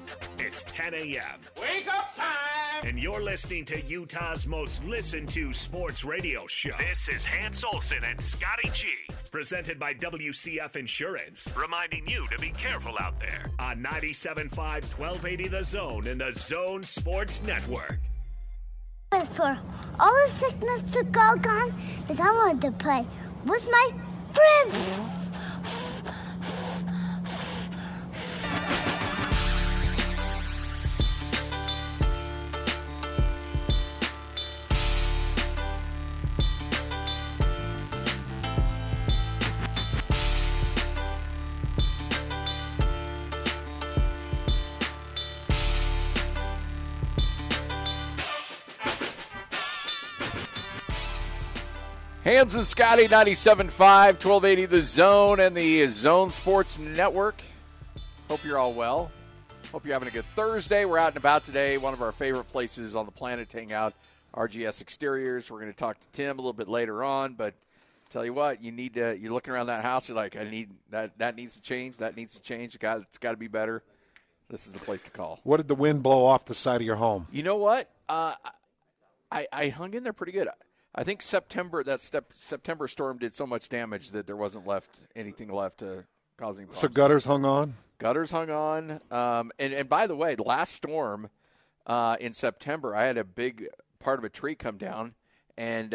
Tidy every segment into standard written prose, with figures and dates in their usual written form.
It's 10 a.m. Wake up time! And you're listening to Utah's most listened to sports radio show. This is Hans Olsen and Scotty G. Presented by WCF Insurance. Reminding you to be careful out there. On 97.5, 1280 The Zone and the Zone Sports Network. For all the sickness to go gone, because I wanted to play with my friends. Hans and Scotty, 97.5, 1280 The Zone and the Zone Sports Network. Hope you're all well. Hope you're having a good Thursday. We're out and about today. One of our favorite places on the planet to hang out, RGS Exteriors. We're going to talk to Tim a little bit later on, but tell you what, you're looking around that house, you're like, I need that needs to change, that needs to change. It's got to be better. This is the place to call. What did the wind blow off the side of your home? You know what? I hung in there pretty good. I think September storm did so much damage that there wasn't anything left causing problems. So gutters hung on? Gutters hung on. And by the way, the last storm in September, I had a big part of a tree come down and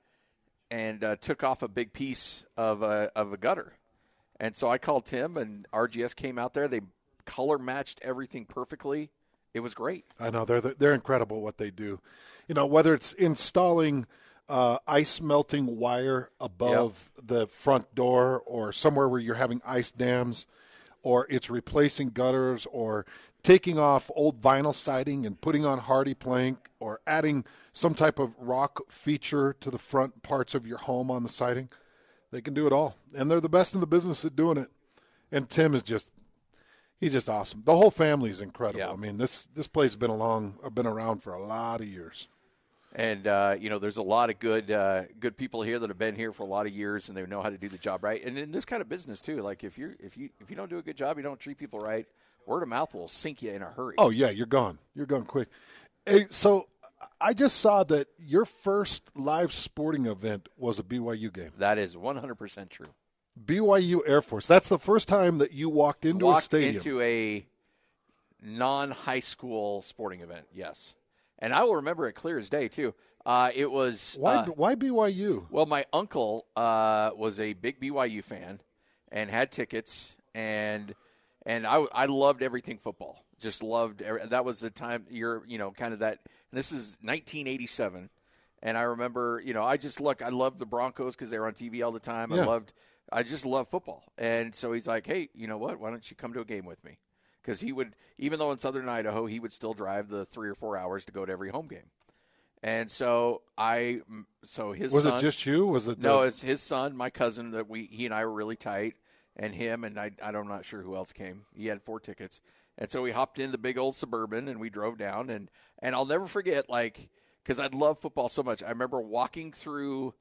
took off a big piece of a gutter. And so I called Tim, and RGS came out there. They color matched everything perfectly. It was great. I know. They're incredible what they do. You know, whether it's installing ice melting wire above the front door or somewhere where you're having ice dams, or it's replacing gutters or taking off old vinyl siding and putting on hardy plank or adding some type of rock feature to the front parts of your home on the siding. They can do it all, and they're the best in the business at doing it. And Tim is he's just awesome. The whole family is incredible. Yeah. I mean, this place has been around for a lot of years. And, there's a lot of good people here that have been here for a lot of years, and they know how to do the job right. And in this kind of business, too, like if you don't do a good job, you don't treat people right, word of mouth will sink you in a hurry. Oh, yeah, you're gone. You're gone quick. Hey, so I just saw that your first live sporting event was a BYU game. That is 100% true. BYU Air Force. That's the first time that you walked into a stadium. Into a non-high school sporting event, yes. And I will remember it clear as day, too. It was why BYU? Well, my uncle was a big BYU fan and had tickets, and I loved everything football. Just loved that was the time kind of that. And this is 1987, and I remember I loved the Broncos because they were on TV all the time. Yeah. I just love football, and so he's like, hey, you know what? Why don't you come to a game with me? Because he would, even though in southern Idaho, he would still drive the 3 or 4 hours to go to every home game. And so his was son. it just you? No, it's his son, my cousin, that he and I were really tight, and him, and I'm not sure who else came. He had 4 tickets. And so we hopped in the big old Suburban, and we drove down. And I'll never forget, because I love football so much. I remember walking through,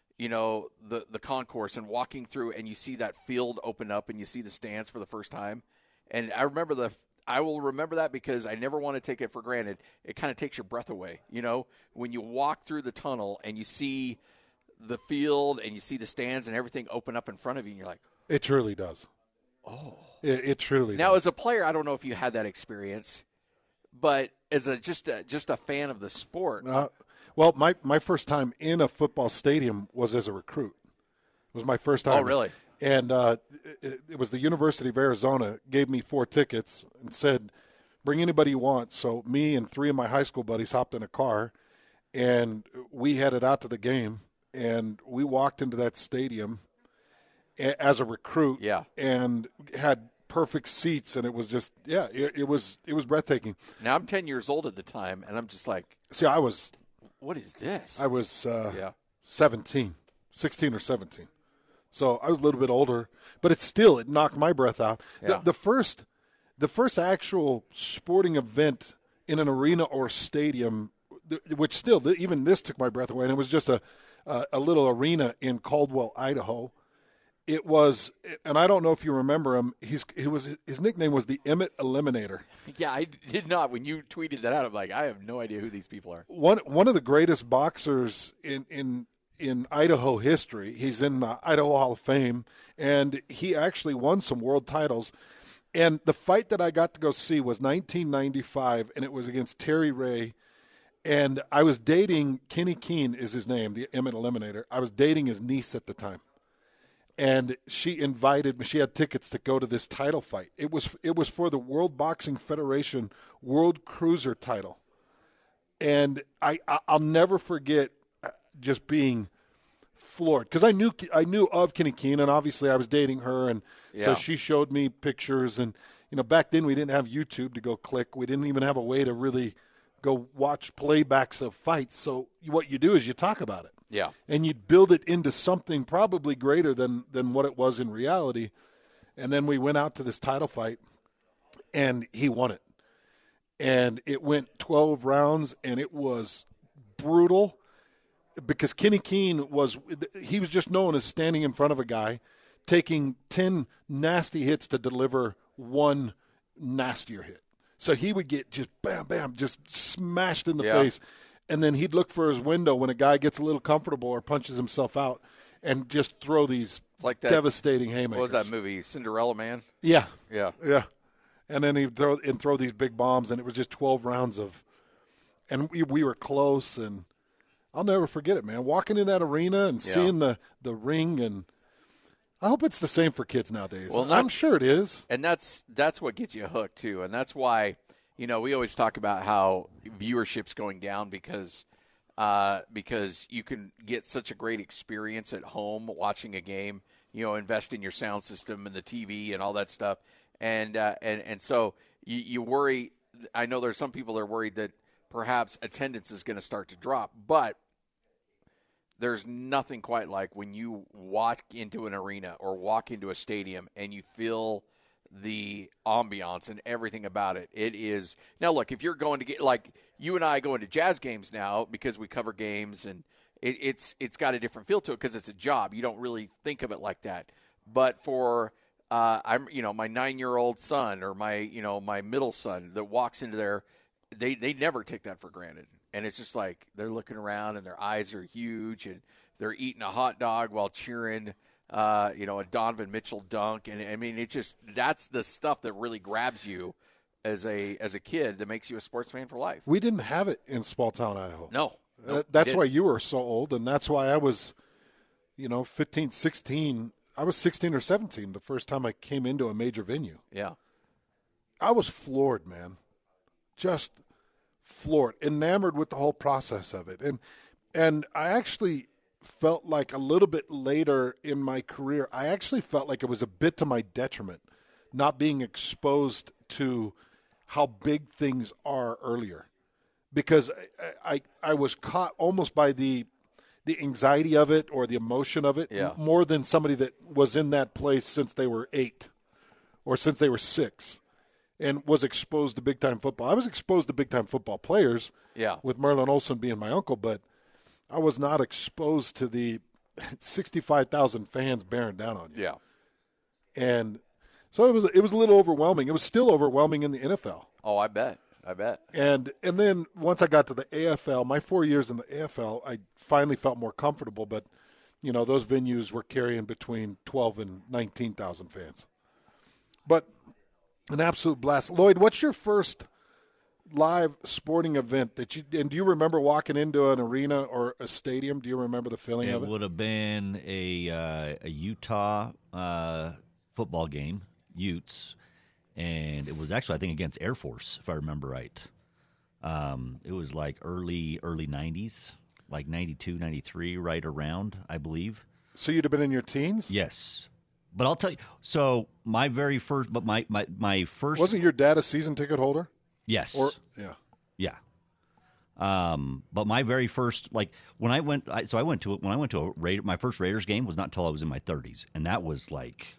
the concourse and walking through, and you see that field open up, and you see the stands for the first time. And I will remember that because I never want to take it for granted. It kind of takes your breath away, when you walk through the tunnel and you see the field and you see the stands and everything open up in front of you, and you're like, it truly does. Oh, it truly now, does. As a player, I don't know if you had that experience, but as just a fan of the sport. Well, my first time in a football stadium was as a recruit. It was my first time. Oh, really? And it was the University of Arizona gave me 4 tickets and said, bring anybody you want. So me and 3 of my high school buddies hopped in a car, and we headed out to the game. And we walked into that stadium as a recruit, and had perfect seats, and it was just it was breathtaking. Now I'm 10 years old at the time, and I'm just like, what is this? I was 16 or 17. So I was a little bit older, but it knocked my breath out. Yeah. The first actual sporting event in an arena or stadium, which still, even this took my breath away, and it was just a little arena in Caldwell, Idaho. It was, and I don't know if you remember him. His nickname was the Emmett Eliminator. Yeah, I did not. When you tweeted that out, I'm like, I have no idea who these people are. One of the greatest boxers in Idaho history. He's in the Idaho Hall of Fame, and he actually won some world titles. And the fight that I got to go see was 1995, and it was against Terry Ray. And I was dating, Kenny Keene is his name, the Emmett Eliminator. I was dating his niece at the time. And she invited me. She had tickets to go to this title fight. It was for the World Boxing Federation World Cruiser title. And I'll never forget just being floored, because I knew of Kenny Keene, and obviously I was dating her, and so she showed me pictures. And back then we didn't have YouTube to go click. We didn't even have a way to really go watch playbacks of fights. So what you do is you talk about it. Yeah. And you'd build it into something probably greater than what it was in reality. And then we went out to this title fight, and he won it. And it went 12 rounds, and it was brutal, because Kenny Keene was just known as standing in front of a guy, taking 10 nasty hits to deliver one nastier hit. So he would get just bam, bam, just smashed in the face. And then he'd look for his window when a guy gets a little comfortable or punches himself out, and just throw these devastating haymakers. What was that movie, Cinderella Man? Yeah. Yeah. Yeah. And then he'd throw these big bombs, and it was just 12 rounds of – and we were close, and I'll never forget it, man. Walking in that arena and seeing the ring, and I hope it's the same for kids nowadays. Well, I'm sure it is. And that's what gets you hooked, too. And that's why – we always talk about how viewership's going down because you can get such a great experience at home watching a game, invest in your sound system and the TV and all that stuff. And so you worry. I know there's some people that are worried that perhaps attendance is going to start to drop, but there's nothing quite like when you walk into an arena or walk into a stadium and you feel the ambiance and everything about it. It is now. Look, if you're going to get, like you and I go into Jazz games now because we cover games, and it's got a different feel to it because it's a job. You don't really think of it like that. But for my 9-year-old son or my middle son that walks into there, they never take that for granted. And it's just like they're looking around and their eyes are huge, and they're eating a hot dog while cheering a Donovan Mitchell dunk. And I mean, that's the stuff that really grabs you as a kid that makes you a sports fan for life. We didn't have it in small town Idaho. No. That's why you were so old, and that's why I was, 15, 16. I was 16 or 17 the first time I came into a major venue. Yeah. I was floored, man. Just floored, enamored with the whole process of it. And I actually felt like a little bit later in my career, I actually felt like it was a bit to my detriment not being exposed to how big things are earlier, because I was caught almost by the anxiety of it or the emotion of it more than somebody that was in that place since they were 8 or since they were 6 and was exposed to big-time football. I was exposed to big-time football players with Merlin Olsen being my uncle, but I was not exposed to the 65,000 fans bearing down on you. Yeah. And so it was a little overwhelming. It was still overwhelming in the NFL. Oh, I bet. And then once I got to the AFL, my 4 years in the AFL, I finally felt more comfortable. But, those venues were carrying between 12 and 19,000 fans. But an absolute blast. Lloyd, what's your first live sporting event do you remember walking into an arena or a stadium? Do you remember the feeling of it? It would have been a Utah football game, Utes, and it was actually, I think, against Air Force, if I remember right. It was like early 90s, like 92, 93, right around, I believe. So you'd have been in your teens? Yes. But I'll tell you, so my very first, but my first. Wasn't your dad a season ticket holder? Yes. Yeah. But my very first, like when I went to my first Raiders game was not until I was in my 30s, and that was like,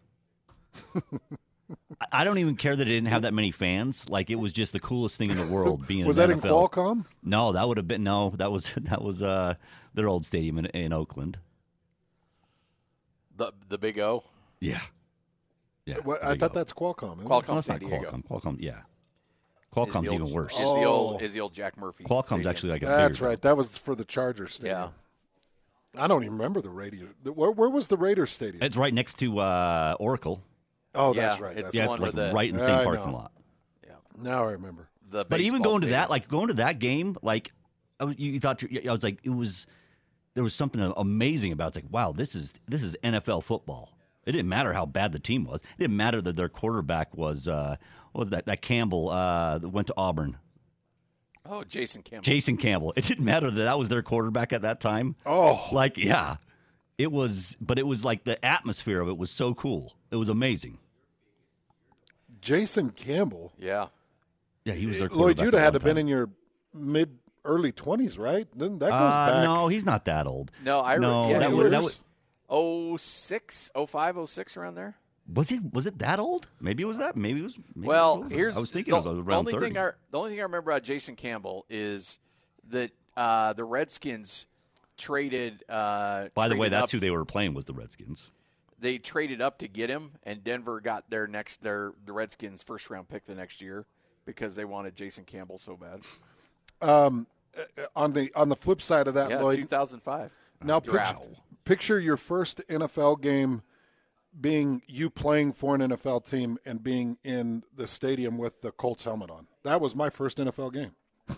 I don't even care that it didn't have that many fans. Like, it was just the coolest thing in the world being. Was in that NFL. in Qualcomm? No, that would have been that was their old stadium in Oakland. The Big O. Yeah. Yeah. What, I thought that's Qualcomm. Isn't it? Qualcomm, No, it's San not Diego. Qualcomm. Qualcomm, yeah. Qualcomm's even worse. Is the old Jack Murphy. Qualcomm's Stadium. actually like a That's bigger. right. That was for the Chargers Stadium. Yeah. I don't even remember the Raiders. Where was the Raiders Stadium? It's right next to Oracle. Oh, Yeah, that's right. it's That's the Yeah, right. it's one like where the- right in the Yeah, same I parking know. lot. Now I remember. The But even baseball going to stadium. that, like going to that game, like you thought, I was like, there was something amazing about it. It's like, wow, this is NFL football. It didn't matter how bad the team was. It didn't matter that their quarterback was what was that Campbell that went to Auburn. Oh, Jason Campbell. Jason Campbell. It didn't matter that was their quarterback at that time. Oh. Like, yeah. It was, but it was like the atmosphere of it was so cool. It was amazing. Jason Campbell. Yeah. Yeah, he was their Lloyd, quarterback. you'd have at had to one have been time. in your early 20s, right? Then that goes back. No, he's not that old. No, that he would, was- 06, 05, 06, around there. was it that old? Maybe it was that. Maybe it was. Maybe Well, it was older. here's I was thinking the, it was the around only 30. thing. The only thing I remember about Jason Campbell is that the Redskins traded. By the way, traded that's up, who they were playing was the Redskins. they traded up to get him, and Denver got the Redskins' first round pick the next year because they wanted Jason Campbell so bad. On the flip side of that, Yeah, Lloyd, 2005. now draft. picture your first NFL game being you playing for an NFL team and being in the stadium with the Colts helmet on. That was my first NFL game.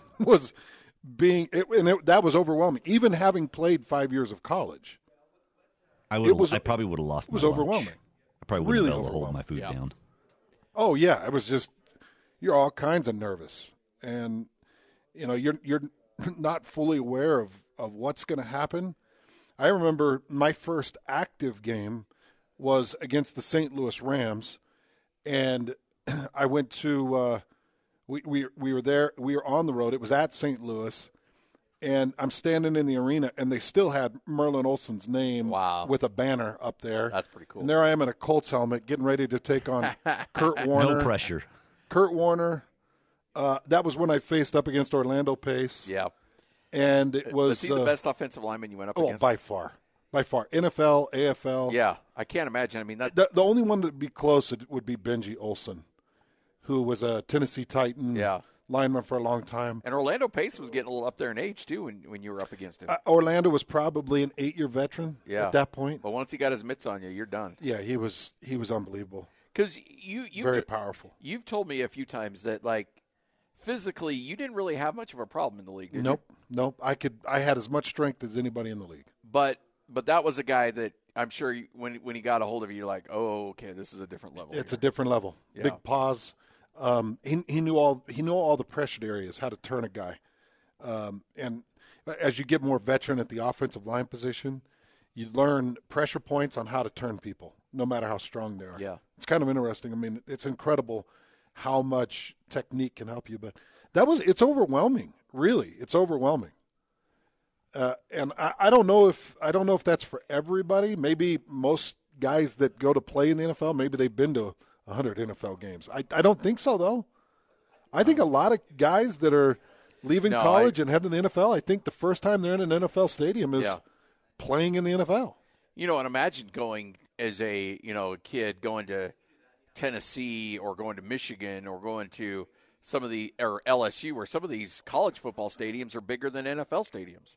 That was overwhelming. Even having played 5 years of college, I probably would have lost. it was my lunch. overwhelming. I probably wouldn't Really be able to hold my overwhelming. food down. Oh yeah, it was just you're all kinds of nervous, and you're not fully aware of what's going to happen. I remember my first active game was against the St. Louis Rams, and I went to we were there. We were on the road. It was at St. Louis, and I'm standing in the arena, and they still had Merlin Olsen's name Wow. with a banner up there. That's pretty cool. And there I am in a Colts helmet, getting ready to take on Kurt Warner. No pressure. Kurt Warner. That was when I faced up against Orlando Pace. Yeah. And it was Was he the best offensive lineman you went up oh, against? by far. NFL, AFL. Yeah, I can't imagine. I mean, that The only one that would be close would be Benji Olsen, who was a Tennessee Titan lineman for a long time. and Orlando Pace was getting a little up there in age too when you were up against him. Orlando was probably an 8-year veteran Yeah. at that point. But once he got his mitts on you, you're done. Yeah, he was unbelievable. Because you Very powerful. You've told me a few times that like physically you didn't really have much of a problem in the league. Did you? Nope. I had as much strength as anybody in the league. But that was a guy that I'm sure when he got a hold of you, you're like, oh, okay, this is a different level. It's a here. different level. Yeah. Big paws. He knew all the pressured areas, how to turn a guy. And as you get more veteran at the offensive line position, you learn pressure points on how to turn people, no matter how strong they are. Yeah. It's kind of interesting. I mean, it's incredible how much technique can help you. But it's overwhelming. Really, it's overwhelming. And I don't know if that's for everybody. Maybe most guys that go to play in the NFL, maybe they've been to 100 NFL games. I don't think so, though. I think a lot of guys that are leaving college and heading to the NFL, I think the first time they're in an NFL stadium is playing in the NFL. And imagine going as a kid going to Tennessee or going to Michigan or going to or LSU, where some of these college football stadiums are bigger than NFL stadiums.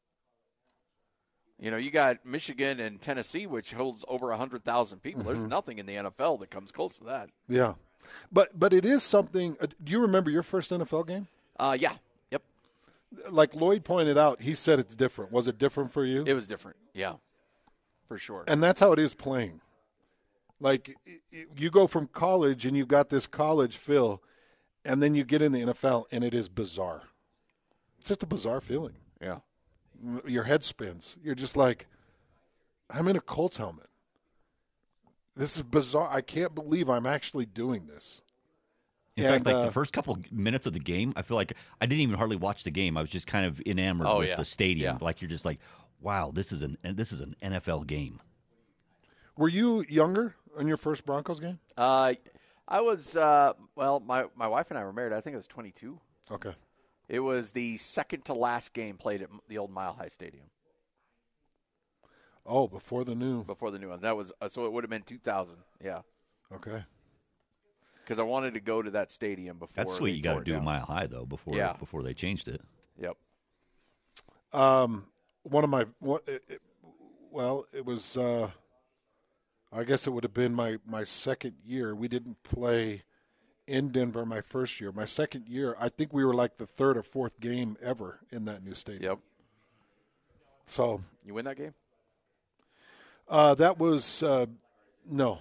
You got Michigan and Tennessee, which holds over 100,000 people. Mm-hmm. There's nothing in the NFL that comes close to that. Yeah. But it is something. Do you remember your first NFL game? Yeah. Yep. Like Lloyd pointed out, he said it's different. Was it different for you? It was different. Yeah. For sure. And that's how it is playing. Like, you go from college and you've got this college feel, and then you get in the NFL, and it is bizarre. It's just a bizarre feeling. Yeah. Your head spins. You're just like, I'm in a Colts helmet. This is bizarre. I can't believe I'm actually doing this. In fact, like the first couple minutes of the game, I feel like I didn't even hardly watch the game. I was just kind of enamored with the stadium. Yeah. Like you're just like, wow, this is an NFL game. Were you younger in your first Broncos game? I was, my wife and I were married. I think I was 22. Okay. It was the second to last game played at the old Mile High Stadium. Oh, before the new. one. That was so it would have been 2000. Yeah. Okay. Because I wanted to go to that stadium before. That's sweet. You got to do Mile High though before they changed it. Yep. One of my it was. I guess it would have been my second year. We didn't play in Denver my first year. My second year, I think we were like the third or fourth game ever in that new stadium. Yep. So you win that game? That was no,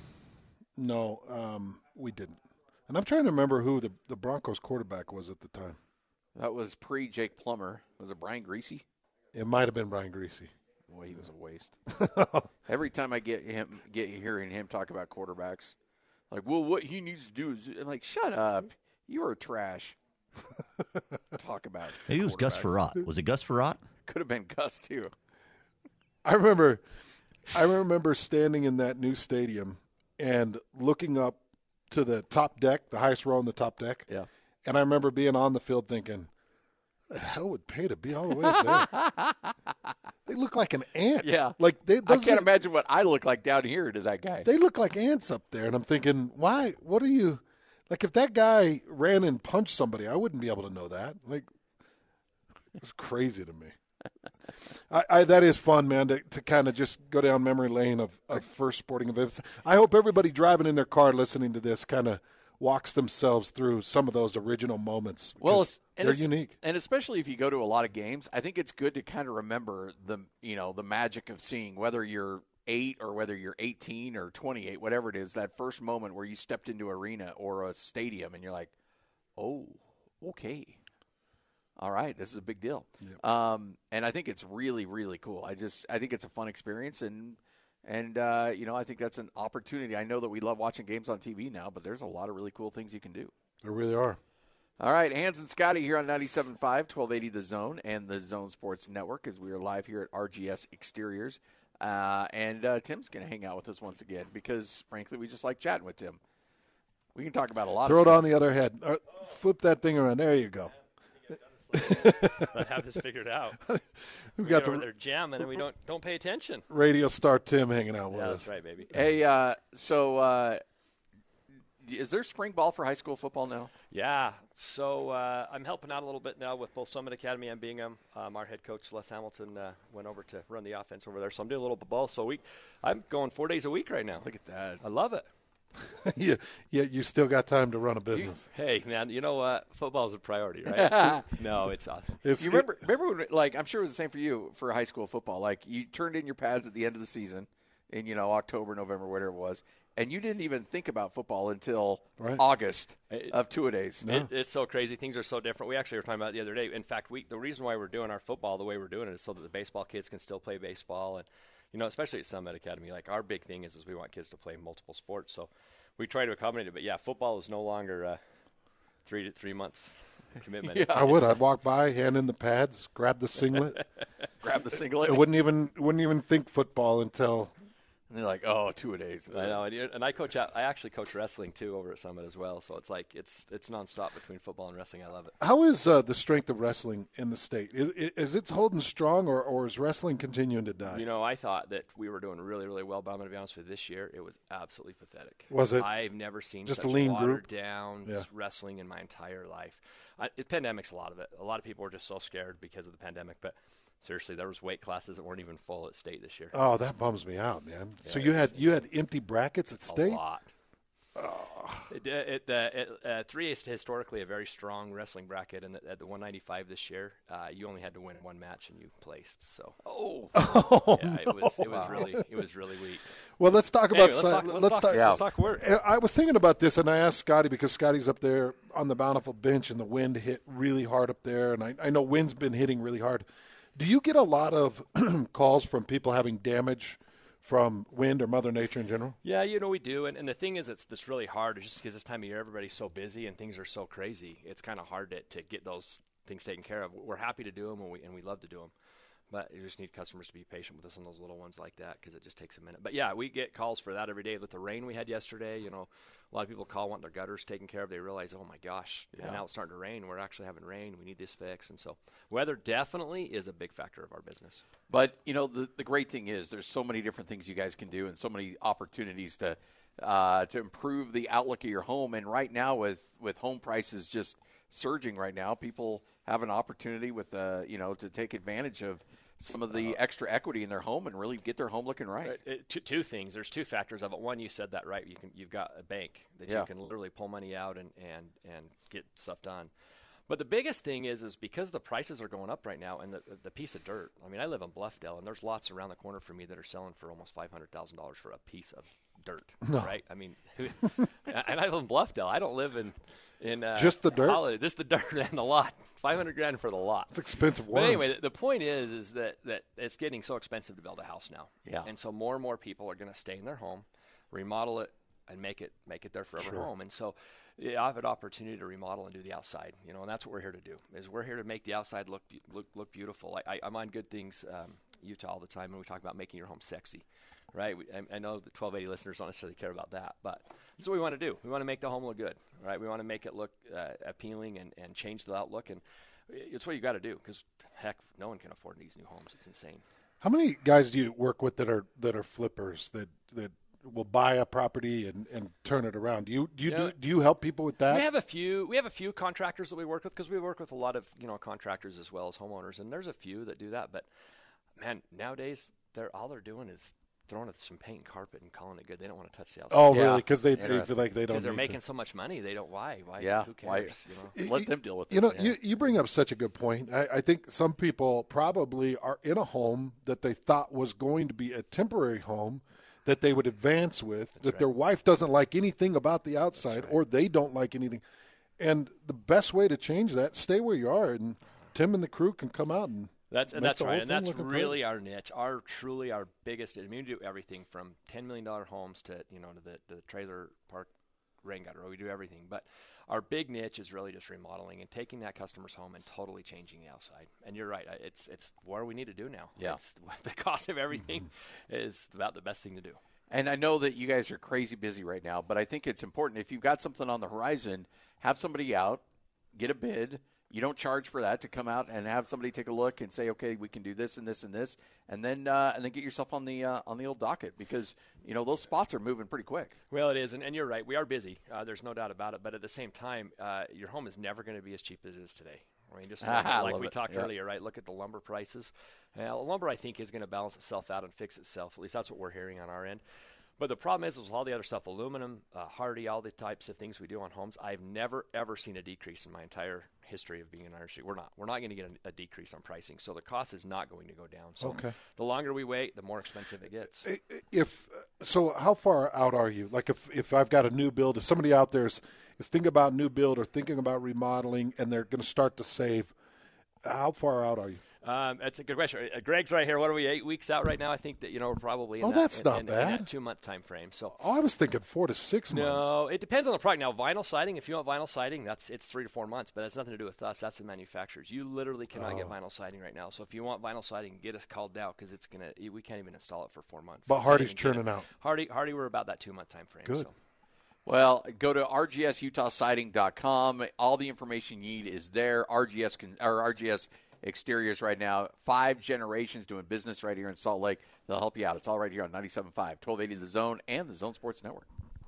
we didn't. And I'm trying to remember who the Broncos quarterback was at the time. That was pre-Jake Plummer. Was it Brian Griese? It might have been Brian Griese. Boy, he was a waste. Every time I get hearing him talk about quarterbacks, like, well, what he needs to do is, I'm like, shut up. You are trash. Talk about Maybe it was Gus Frerotte. Was it Gus Frerotte? Could have been Gus, too. I remember standing in that new stadium and looking up to the top deck, the highest row on the top deck. Yeah. And I remember being on the field thinking, the hell would pay to be all the way up there? They look like an ant. Yeah. Like I can't imagine what I look like down here to that guy. They look like ants up there. And I'm thinking, why? What are you? Like, if that guy ran and punched somebody, I wouldn't be able to know that. Like, it's crazy to me. That is fun, man, to kind of just go down memory lane of first sporting events. I hope everybody driving in their car listening to this kind of walks themselves through some of those original moments. Well, they're unique. And especially if you go to a lot of games, I think it's good to kind of remember the magic of seeing, whether you're 8 or whether you're 18 or 28, whatever it is, that first moment where you stepped into an arena or a stadium and you're like, oh, okay. All right, this is a big deal. Yep. And I think it's really, really cool. I think it's a fun experience, and I think that's an opportunity. I know that we love watching games on TV now, but there's a lot of really cool things you can do. There really are. All right, Hans and Scotty here on 97.5, 1280 The Zone, and the Zone Sports Network, as we are live here at RGS Exteriors. And Tim's going to hang out with us once again because, frankly, we just like chatting with Tim. We can talk about a lot of stuff. Throw it on the other head. Flip that thing around. There you go. I have this figured out. we got they're jamming and we don't pay attention. Radio star Tim hanging out with us. That's right, baby. Hey, so is there spring ball for high school football now? Yeah. So I'm helping out a little bit now with both Summit Academy and Bingham. Our head coach Les Hamilton went over to run the offense over there, so I'm doing a little ball. So I'm going 4 days a week right now. Look at that. I love it. Yeah, you still got time to run a business. Hey, man, you know what? Football is a priority, right? No, it's awesome. You remember when, like, I'm sure it was the same for you for high school football. Like, you turned in your pads at the end of the season in, October, November, whatever it was, and you didn't even think about football until August of two-a-days. No. It's so crazy. Things are so different. We actually were talking about it the other day. In fact, the reason why we're doing our football the way we're doing it is so that the baseball kids can still play baseball. And, especially at Summit Academy, like, our big thing is we want kids to play multiple sports. So we try to accommodate it, but football is no longer a 3 month commitment. Yeah. I would. I'd walk by, hand in the pads, grab the singlet. I wouldn't even think football until. And they're like, oh, 2-a-days. I know, and I actually coach wrestling too over at Summit as well. So it's like it's nonstop between football and wrestling. I love it. How is the strength of wrestling in the state? Is it holding strong, or is wrestling continuing to die? I thought that we were doing really, really well, but I'm going to be honest with you. This year, it was absolutely pathetic. Was it? I've never seen just such a lean watered group down wrestling in my entire life. The pandemic's a lot of it. A lot of people were just so scared because of the pandemic, but. Seriously, there was weight classes that weren't even full at state this year. Oh, that bums me out, man. Yeah, so you had empty brackets at state? A lot. Oh. 3A is historically a very strong wrestling bracket, and at the 195 this year, you only had to win one match and you placed. So, it was really weak. Well, let's talk about. Let's talk work. I was thinking about this, and I asked Scotty because Scotty's up there on the Bountiful bench, and the wind hit really hard up there, and I know wind's been hitting really hard. Do you get a lot of calls from people having damage from wind or Mother Nature in general? Yeah, we do. And the thing is, it's really hard. It's just because this time of year, everybody's so busy and things are so crazy. It's kind of hard to get those things taken care of. We're happy to do them, and we love to do them. But you just need customers to be patient with us on those little ones like that because it just takes a minute. But, yeah, we get calls for that every day. With the rain we had yesterday, a lot of people call wanting their gutters taken care of. They realize, oh, my gosh, now it's starting to rain. We're actually having rain. We need this fixed. And so weather definitely is a big factor of our business. But, the great thing is there's so many different things you guys can do and so many opportunities to improve the outlook of your home. And right now with home prices just surging right now, people have an opportunity with to take advantage of some of the extra equity in their home and really get their home looking right. Two things. There's two factors of it. One, you said that right. You've got a bank that you can literally pull money out and get stuff done. But the biggest thing is because the prices are going up right now, and the piece of dirt. I mean, I live in Bluffdale, and there's lots around the corner for me that are selling for almost $500,000 for a piece of dirt. Right? I mean, and I live in Bluffdale. I don't live in just the dirt. Just the dirt and the lot. $500,000 for the lot. It's expensive. But anyway, the point is that it's getting so expensive to build a house now. Yeah. And so more and more people are going to stay in their home, remodel it, and make it their forever home. And so I have an opportunity to remodel and do the outside, and that's what we're here to do. Is we're here to make the outside look beautiful. I'm on Good Things Utah all the time, and we talk about making your home sexy. Right, I know the 1280 listeners don't necessarily care about that, but that's what we want to do. We want to make the home look good, right? We want to make it look appealing and change the outlook, and it's what you got to do because heck, no one can afford these new homes. It's insane. How many guys do you work with that are flippers that will buy a property and turn it around? Do you help people with that? We have a few contractors that we work with because we work with a lot of contractors as well as homeowners, and there's a few that do that. But man, nowadays all they're doing is throwing some paint and carpet and calling it good. They don't want to touch the outside. Oh, really? Because they feel like they don't. Because they're making so much money. They don't. Why? Yeah. Who cares? Let them deal with it. You bring up such a good point. I think some people probably are in a home that they thought was going to be a temporary home that they would advance with, their wife doesn't like anything about the outside or they don't like anything. And the best way to change that, stay where you are, and Tim and the crew can come out and That's right, and that's really our niche. Our biggest. I mean, we do everything from $10 million homes to the trailer park rain gutter. We do everything, but our big niche is really just remodeling and taking that customer's home and totally changing the outside. And you're right, it's what we need to do now. Yeah, the cost of everything is about the best thing to do. And I know that you guys are crazy busy right now, but I think it's important if you've got something on the horizon, have somebody out, get a bid. You don't charge for that to come out and have somebody take a look and say, okay, we can do this and this and this, and then get yourself on the old docket because those spots are moving pretty quick. Well, it is, and you're right. We are busy. There's no doubt about it. But at the same time, your home is never going to be as cheap as it is today. I mean, just like we talked earlier, right? Look at the lumber prices. Lumber, I think, is going to balance itself out and fix itself. At least that's what we're hearing on our end. But the problem is with all the other stuff, aluminum, hardy, all the types of things we do on homes, I've never, ever seen a decrease in my entire history of being in our industry. We're not going to get a decrease on pricing. So the cost is not going to go down. So the longer we wait, the more expensive it gets. So how far out are you? Like if I've got a new build, if somebody out there is thinking about new build or thinking about remodeling and they're going to start to save, how far out are you? That's a good question. Greg's right here. What are we, 8 weeks out right now? I think that we're probably in that's not bad. In that 2-month time frame. So I was thinking 4 to 6 months. No, it depends on the product. Now, vinyl siding, if you want vinyl siding, it's 3 to 4 months, but that's nothing to do with us. That's the manufacturers. You literally cannot get vinyl siding right now. So if you want vinyl siding, get us called out because we can't even install it for 4 months. But Hardy's churning out. Hardy, we're about that 2-month time frame. Good. So. Well, go to rgsutahsiding.com. All the information you need is there. RGS Exteriors right now, 5 generations doing business right here in Salt Lake. They'll help you out. It's all right here on 97.5, 1280 The Zone, and the Zone Sports Network.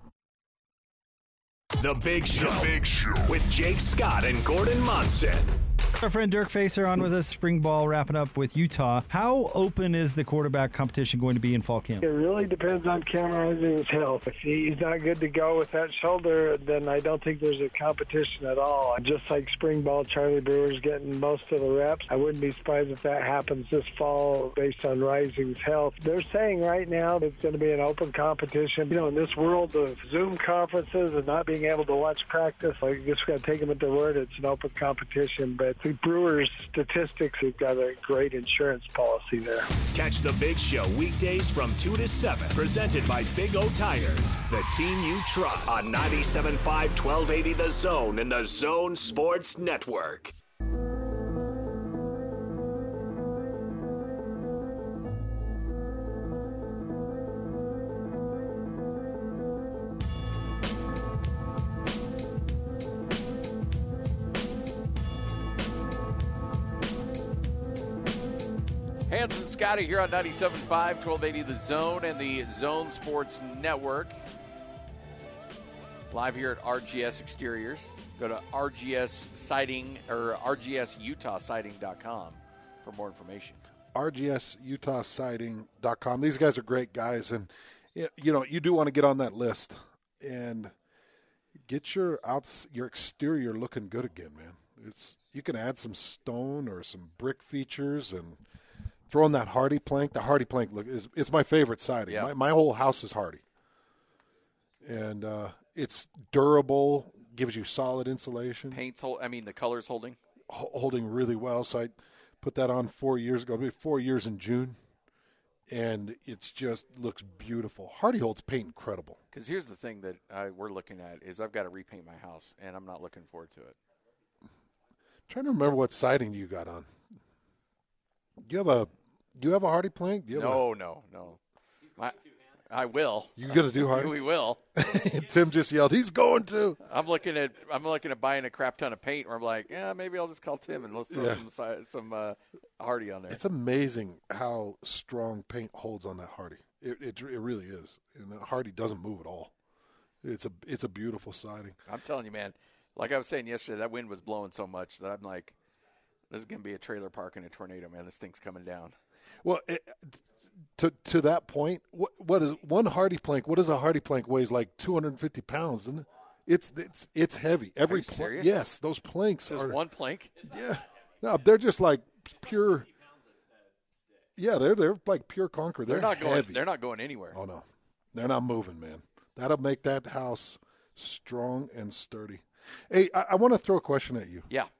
The Big Show with Jake Scott and Gordon Monson. Our friend Dirk Facer on with us, spring ball wrapping up with Utah. How open is the quarterback competition going to be in fall camp? It really depends on Cameron's health. If he's not good to go with that shoulder, then I don't think there's a competition at all. Just like spring ball, Charlie Brewer's getting most of the reps. I wouldn't be surprised if that happens this fall based on Rising's health. They're saying right now it's going to be an open competition. In this world of Zoom conferences and not being able to watch practice, I guess we've got to take them at their word. It's an open competition, but the Brewers statistics have got a great insurance policy there. Catch the Big Show weekdays from 2 to 7, presented by Big O Tires, the team you trust, on 97.5, 1280 The Zone and the Zone Sports Network. Hans and Scotty here on 97.5, 1280 The Zone and the Zone Sports Network. Live here at RGS Exteriors. Go to RGS Siding or RGSUtahSiding.com for more information. RGSUtahSiding.com. These guys are great guys, and you do want to get on that list and get your exterior looking good again, man. You can add some stone or some brick features and throw in that hardy plank. The hardy plank is my favorite siding. Yeah. My whole house is hardy, and it's durable, gives you solid insulation. The color's holding Really well. So I put that on 4 years ago, maybe 4 years in June, and it's just looks beautiful. Hardy holds paint incredible. Because here's the thing that we're looking at is I've got to repaint my house, and I'm not looking forward to it. I'm trying to remember what siding you got on. Do you have a hardy plank? No. I will. You gonna do hardy? We will. Tim just yelled, "He's going to." I'm looking at buying a crap ton of paint, where I'm like, yeah, maybe I'll just call Tim and let's throw some hardy on there. It's amazing how strong paint holds on that hardy. It really is, and the hardy doesn't move at all. It's a beautiful siding. I'm telling you, man. Like I was saying yesterday, that wind was blowing so much that I'm like, this is gonna be a trailer park in a tornado, man. This thing's coming down. Well, to that point, what is one hardy plank? What is a hardy plank? Weighs like 250 pounds, isn't it? It's heavy. Are you serious? Yes, those planks are one plank. Yeah, no, they're just like pure. Yeah, they're like pure concrete. They're not going. Heavy. They're not going anywhere. Oh no, they're not moving, man. That'll make that house strong and sturdy. Hey, I want to throw a question at you. Yeah.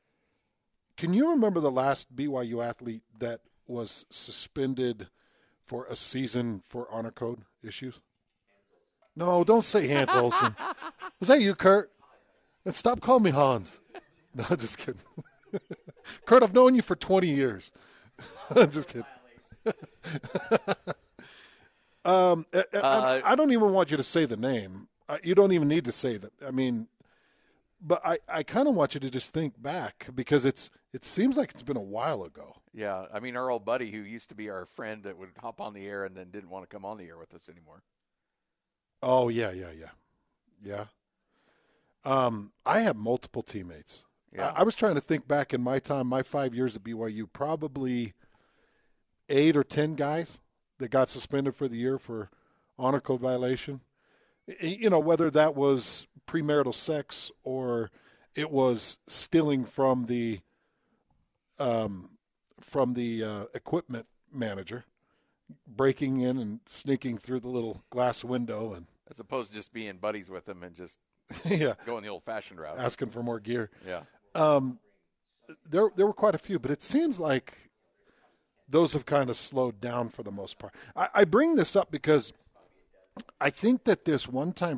Can you remember the last BYU athlete that was suspended for a season for honor code issues? No, don't say Hans Olsen. Was that you, Kurt? And stop calling me Hans. No, just kidding. Kurt, I've known you for 20 years. Just kidding. I don't even want you to say the name. You don't even need to say that. I mean, but I kind of want you to just think back because it seems like it's been a while ago. Yeah, I mean, our old buddy who used to be our friend that would hop on the air and then didn't want to come on the air with us anymore. Oh, yeah. I have multiple teammates. Yeah. I was trying to think back in my time, my 5 years at BYU, probably 8 or 10 guys that got suspended for the year for honor code violation. You know, whether that was premarital sex or it was stealing from the equipment manager, breaking in and sneaking through the little glass window, and as opposed to just being buddies with them and just going the old-fashioned route, asking for more gear. Yeah, there were quite a few, but it seems like those have kind of slowed down for the most part. I bring this up because I think that this one-time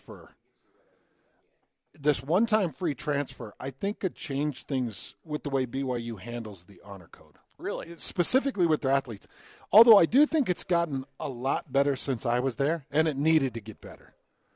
free transfer, I think could change things with the way BYU handles the honor code. Really? Specifically with their athletes. Although I do think it's gotten a lot better since I was there, and it needed to get better.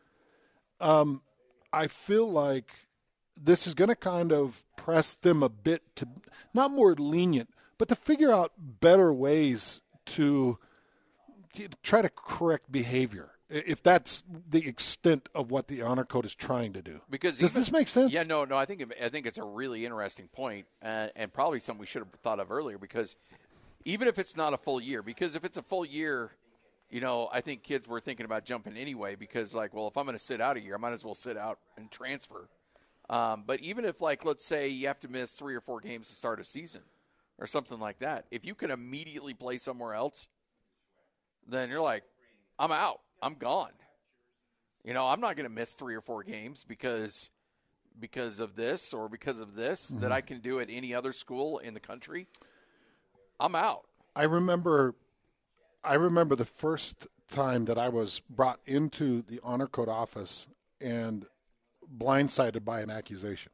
I feel like this is going to kind of press them a bit to, not more lenient, but to figure out better ways to try to correct behavior, if that's the extent of what the honor code is trying to do. Because does this make sense? Yeah, no. I think it's a really interesting point, and probably something we should have thought of earlier. Because even if it's not a full year, because if it's a full year, you know, I think kids were thinking about jumping anyway. Because like, well, if I'm going to sit out a year, I might as well sit out and transfer. But even if, like, let's say you have to miss 3 or 4 games to start a season, or something like that, if you can immediately play somewhere else, then you're like, I'm out. I'm gone. You know, I'm not going to miss 3 or 4 games because of this or because of this that I can do at any other school in the country. I'm out. I remember the first time that I was brought into the honor code office and blindsided by an accusation.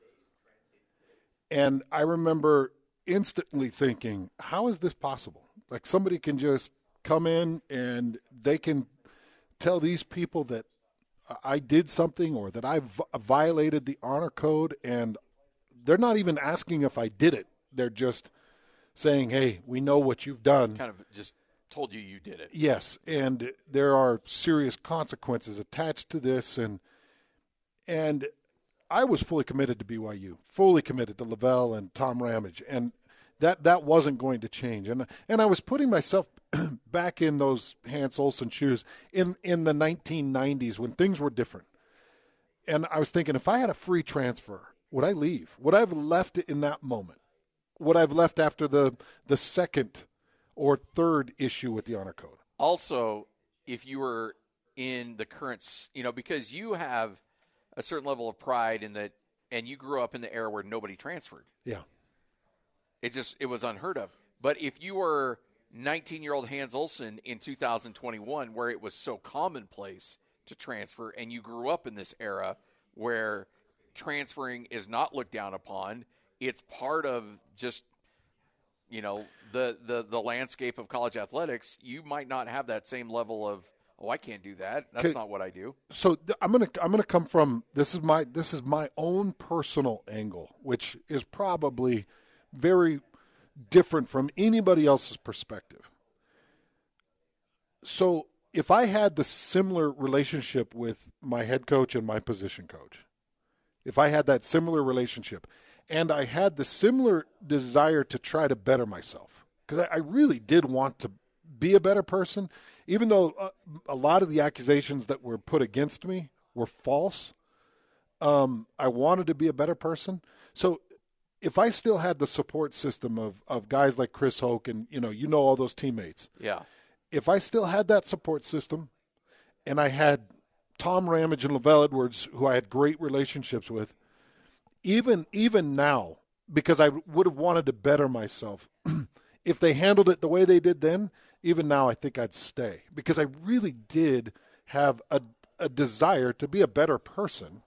And I remember instantly thinking, how is this possible? Like, somebody can just come in and they can tell these people that I did something or that I violated the honor code, and they're not even asking if I did it. They're just saying, hey, we know what you've done. Kind of just told you did it. Yes, and there are serious consequences attached to this, and I was fully committed to BYU, fully committed to Lavelle and Tom Ramage, and that wasn't going to change. And I was putting myself back in those Hans Olsen shoes in the 1990s when things were different. And I was thinking, if I had a free transfer, would I leave? Would I have left it in that moment? Would I have left after the second or third issue with the honor code? Also, if you were in the current, because you have a certain level of pride in that, and you grew up in the era where nobody transferred. Yeah. It was unheard of. But if you were 19-year-old Hans Olsen in 2021, where it was so commonplace to transfer, and you grew up in this era where transferring is not looked down upon, it's part of just, the landscape of college athletics, you might not have that same level of, I can't do that. That's not what I do. So I'm gonna come from, this is my own personal angle, which is probably very different from anybody else's perspective. So if I had the similar relationship with my head coach and my position coach, if I had that similar relationship and I had the similar desire to try to better myself, because I really did want to be a better person, even though a lot of the accusations that were put against me were false, I wanted to be a better person. So if I still had the support system of guys like Chris Hoke and, all those teammates. Yeah. If I still had that support system and I had Tom Ramage and Lavelle Edwards, who I had great relationships with, even now, because I would have wanted to better myself, if they handled it the way they did then, even now I think I'd stay, because I really did have a desire to be a better person.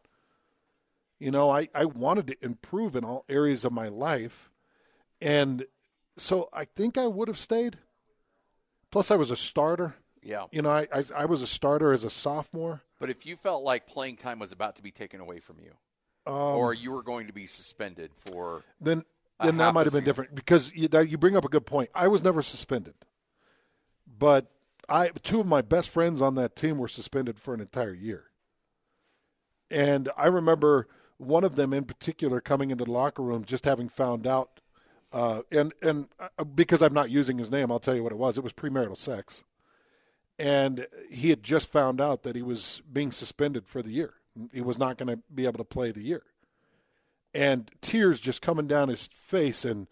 I wanted to improve in all areas of my life. And so I think I would have stayed. Plus, I was a starter. Yeah. I was a starter as a sophomore. But if you felt like playing time was about to be taken away from you, or you were going to be suspended for then that might have been different, because you bring up a good point. I was never suspended. But two of my best friends on that team were suspended for an entire year. And I remember one of them in particular coming into the locker room just having found out, and because I'm not using his name, I'll tell you what it was. It was premarital sex. And he had just found out that he was being suspended for the year. He was not going to be able to play the year. And tears just coming down his face, and,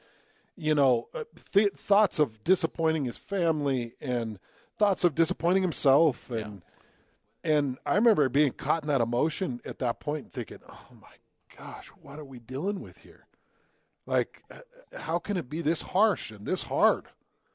thoughts of disappointing his family and thoughts of disappointing himself. And I remember being caught in that emotion at that point and thinking, oh, my gosh, what are we dealing with here? Like, how can it be this harsh and this hard?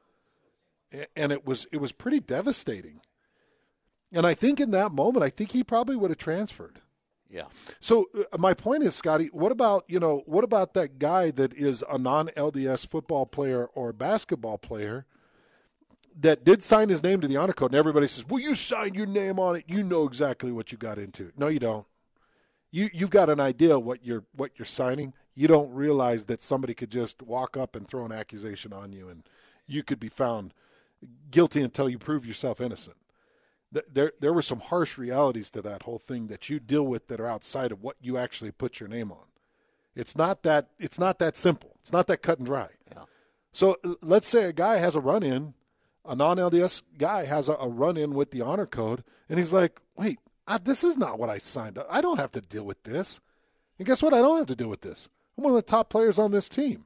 And it was pretty devastating. And I think in that moment, he probably would have transferred. Yeah. So my point is, Scotty, what about that guy that is a non-LDS football player or basketball player that did sign his name to the honor code, and everybody says, well, you signed your name on it. You know exactly what you got into. No, you don't. You've got an idea what you're signing. You don't realize that somebody could just walk up and throw an accusation on you, and you could be found guilty until you prove yourself innocent. There were some harsh realities to that whole thing that you deal with that are outside of what you actually put your name on. It's not that simple. It's not that cut and dry. Yeah. So let's say a guy has a run-in, a non-LDS guy has a run-in with the honor code, and he's like, wait, this is not what I signed up. I don't have to deal with this. And guess what? I don't have to deal with this. I'm one of the top players on this team.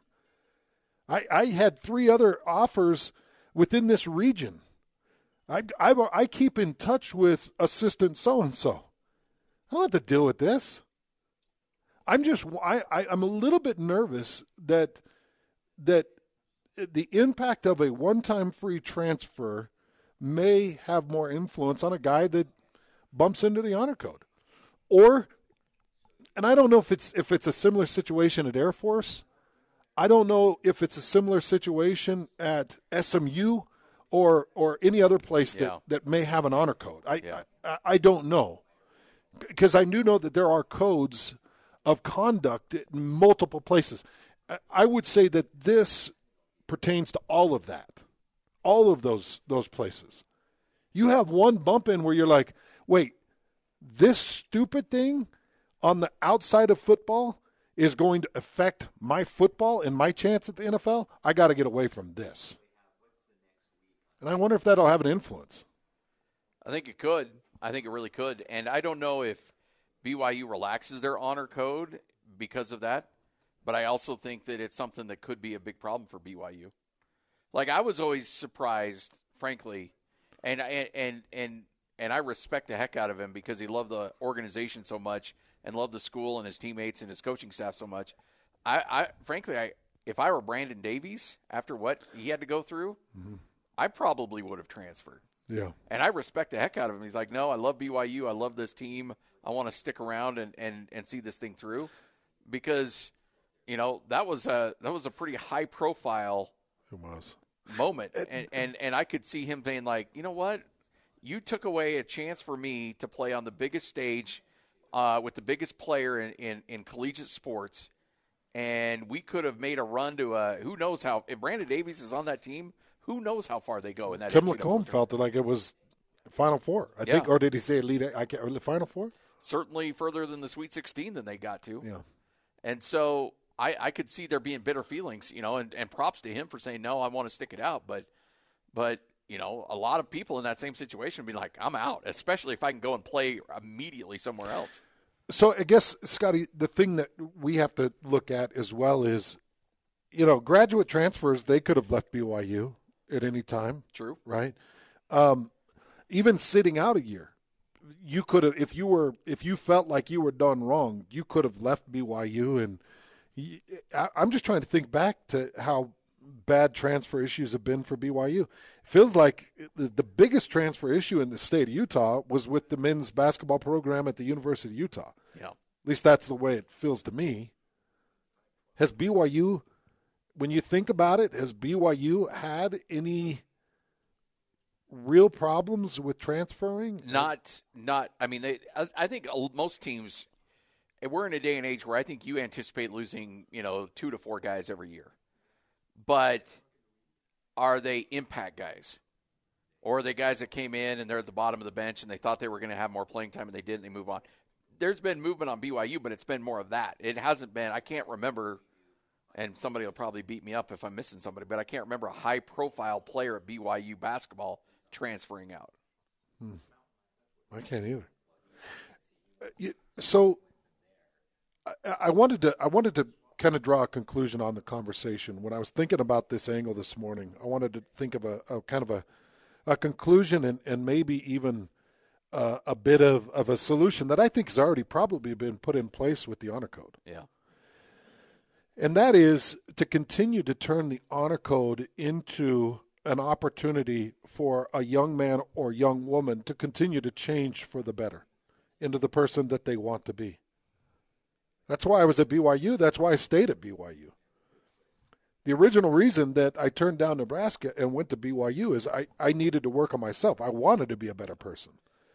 I had 3 other offers within this region. I keep in touch with assistant so-and-so. I don't have to deal with this. I'm a little bit nervous that the impact of a one-time free transfer may have more influence on a guy that bumps into the honor code. And I don't know if it's a similar situation at Air Force. I don't know if it's a similar situation at SMU or any other place that may have an honor code. I don't know, because I do know that there are codes of conduct in multiple places. I would say that this pertains to all of that, all of those places. You have one bump in where you're like, wait, this stupid thing on the outside of football is going to affect my football and my chance at the NFL. I got to get away from this. And I wonder if that'll have an influence. I think it could. I think it really could. And I don't know if BYU relaxes their honor code because of that, but I also think that it's something that could be a big problem for BYU. Like, I was always surprised, frankly, and I respect the heck out of him because he loved the organization so much and loved the school and his teammates and his coaching staff so much. Frankly, if I were Brandon Davies after what he had to go through, I probably would have transferred. Yeah. And I respect the heck out of him. He's like, no, I love BYU. I love this team. I want to stick around and see this thing through, because, that was a pretty high profile moment. And I could see him being like, you know what? You took away a chance for me to play on the biggest stage with the biggest player in collegiate sports. And we could have made a run to who knows how. If Brandon Davies is on that team, who knows how far they go in that. Tim LaComb felt it like it was Final Four, I think, or did he say Elite Eight? I can't. Final Four? Certainly further than the Sweet 16 than they got to. Yeah. And so I could see there being bitter feelings, and props to him for saying, no, I want to stick it out. But a lot of people in that same situation would be like, I'm out, especially if I can go and play immediately somewhere else. So I guess, Scotty, the thing that we have to look at as well is, graduate transfers, they could have left BYU at any time. True. Right? Even sitting out a year, you could have, if you felt like you were done wrong, you could have left BYU. And I'm just trying to think back to how bad transfer issues have been for BYU. It feels like the biggest transfer issue in the state of Utah was with the men's basketball program at the University of Utah. Yeah. At least that's the way it feels to me. Has BYU, when you think about it, has BYU had any real problems with transferring? Not. I mean, I think most teams. We're in a day and age where I think you anticipate losing, 2 to 4 guys every year. But are they impact guys? Or are they guys that came in and they're at the bottom of the bench and they thought they were going to have more playing time and they didn't, they move on? There's been movement on BYU, but it's been more of that. It hasn't been, I can't remember, and somebody will probably beat me up if I'm missing somebody, but I can't remember a high-profile player at BYU basketball transferring out. I can't either. So I wanted to kind of draw a conclusion on the conversation. When I was thinking about this angle this morning, I wanted to think of a kind of a conclusion and maybe even a bit of a solution that I think has already probably been put in place with the honor code. Yeah. And that is to continue to turn the honor code into an opportunity for a young man or young woman to continue to change for the better into the person that they want to be. That's why I was at BYU. That's why I stayed at BYU. The original reason that I turned down Nebraska and went to BYU is I needed to work on myself. I wanted to be a better person.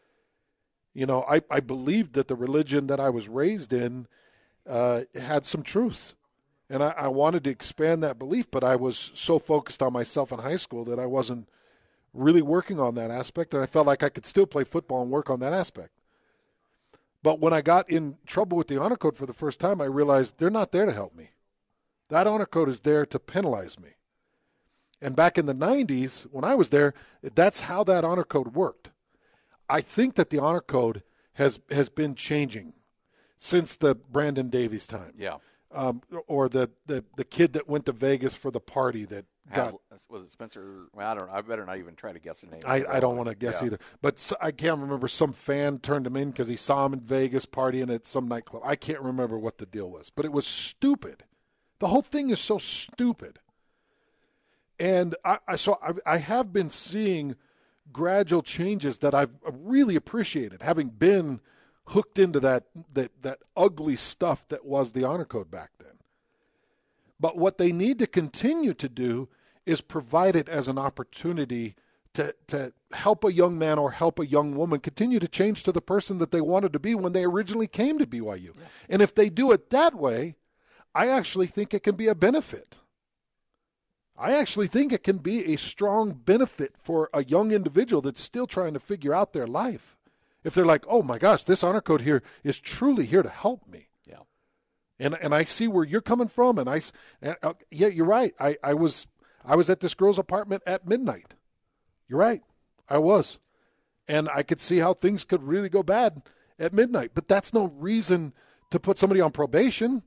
I believed that the religion that I was raised in had some truths. And I wanted to expand that belief, but I was so focused on myself in high school that I wasn't really working on that aspect, and I felt like I could still play football and work on that aspect. But when I got in trouble with the honor code for the first time, I realized they're not there to help me. That honor code is there to penalize me. And back in the 90s, when I was there, that's how that honor code worked. I think that the honor code has been changing since the Brandon Davies time. Yeah. Or the kid that went to Vegas for the party that was it Spencer? Well, I don't know. I better not even try to guess the name. I don't want to guess either. But I can't remember. Some fan turned him in because he saw him in Vegas partying at some nightclub. I can't remember what the deal was, but it was stupid. The whole thing is so stupid. And I have been seeing gradual changes that I've really appreciated, having been hooked into that ugly stuff that was the honor code back then. But what they need to continue to do is provide it as an opportunity to help a young man or help a young woman continue to change to the person that they wanted to be when they originally came to BYU. Yeah. And if they do it that way, I actually think it can be a benefit. I actually think it can be a strong benefit for a young individual that's still trying to figure out their life. If they're like, oh my gosh, this honor code here is truly here to help me. Yeah. And I see where you're coming from. Yeah, you're right. I was at this girl's apartment at midnight. You're right. I was. And I could see how things could really go bad at midnight. But that's no reason to put somebody on probation.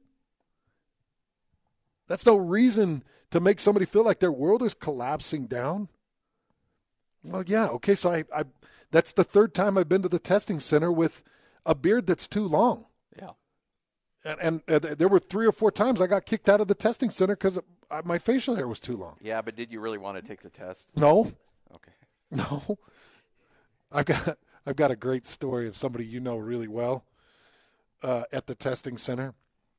That's no reason to make somebody feel like their world is collapsing down. Well, yeah, okay, so I that's the third time I've been to the testing center with a beard that's too long. Yeah. And there were 3 or 4 times I got kicked out of the testing center because my facial hair was too long. Yeah, but did you really want to take the test? No. Okay. No. I've got a great story of somebody you know really well at the testing center.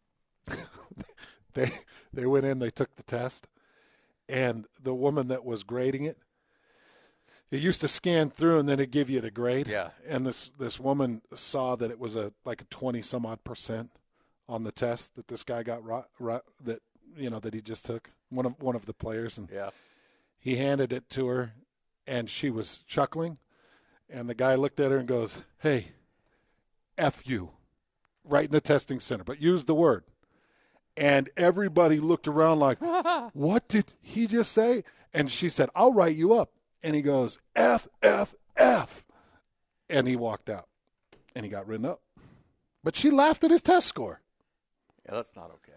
They went in, they took the test, and the woman that was grading it, it used to scan through and then it'd give you the grade. Yeah. And this woman saw that it was like a 20-some-odd% on the test that this guy got that he just took, one of the players, and yeah. He handed it to her, and she was chuckling, and the guy looked at her and goes, "Hey, F you," right in the testing center, but use the word. And everybody looked around like, what did he just say? And she said, "I'll write you up." And he goes, F, F, F. And he walked out. And he got written up. But she laughed at his test score. Yeah, that's not okay.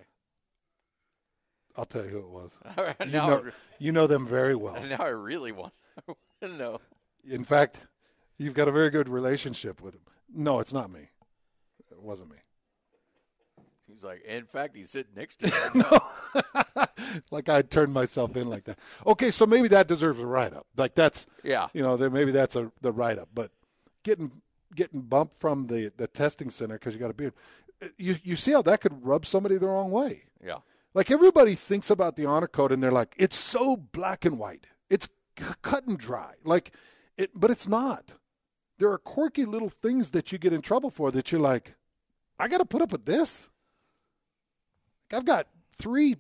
I'll tell you who it was. All right, you know them very well. Now I really want to know. In fact, you've got a very good relationship with him. No, it's not me. It wasn't me. He's like, in fact, he's sitting next to him. No. Like I turned myself in like that. Okay, so maybe that deserves a write-up. Like that's, yeah. Maybe that's the write-up. But getting bumped from the testing center because you got a beard, you see how that could rub somebody the wrong way. Yeah. Like everybody thinks about the honor code and they're like, it's so black and white. It's cut and dry. But it's not. There are quirky little things that you get in trouble for that you're like, I got to put up with this. I've got three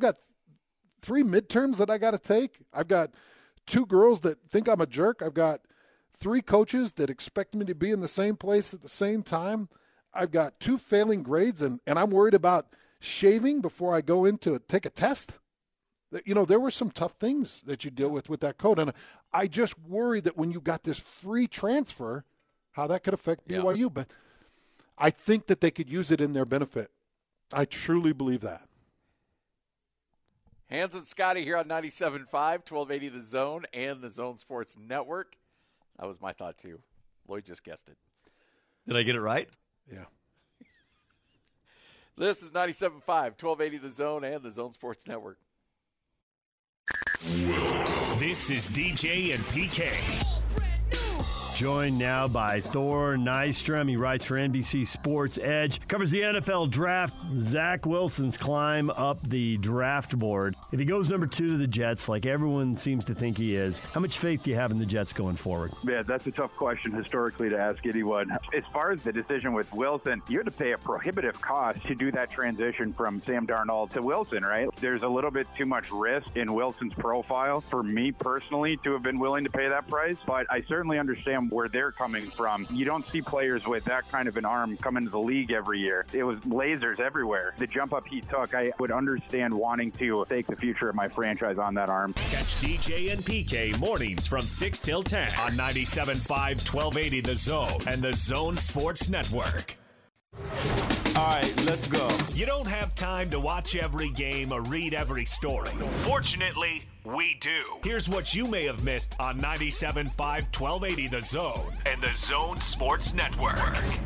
midterms that I got to take. I've got 2 girls that think I'm a jerk. I've got 3 coaches that expect me to be in the same place at the same time. I've got 2 failing grades, and I'm worried about shaving before I go in to take a test. There were some tough things that you deal with that code, and I just worry that when you got this free transfer, how that could affect BYU. Yeah. But I think that they could use it in their benefit. I truly believe that. Hans and Scotty here on 97.5, 1280 The Zone and the Zone Sports Network. That was my thought, too. Lloyd just guessed it. Did I get it right? Yeah. This is 97.5, 1280 The Zone and the Zone Sports Network. This is DJ and PK. Joined now by Thor Nystrom. He writes for NBC Sports Edge. Covers the NFL draft. Zach Wilson's climb up the draft board. If he goes number 2 to the Jets, like everyone seems to think he is, how much faith do you have in the Jets going forward? Yeah, that's a tough question historically to ask anyone. As far as the decision with Wilson, you had to pay a prohibitive cost to do that transition from Sam Darnold to Wilson, right? There's a little bit too much risk in Wilson's profile for me personally to have been willing to pay that price, but I certainly understand where they're coming from. You don't see players with that kind of an arm come into the league every year. It was lasers everywhere. The jump up he took, I would understand wanting to stake the future of my franchise on that arm. Catch DJ and PK mornings from 6 till 10 on 97.5, 1280 The Zone and the Zone Sports Network. All right, let's go. You don't have time to watch every game or read every story. Fortunately, we do. Here's what you may have missed on 97.5, 1280 The Zone and the Zone Sports Network.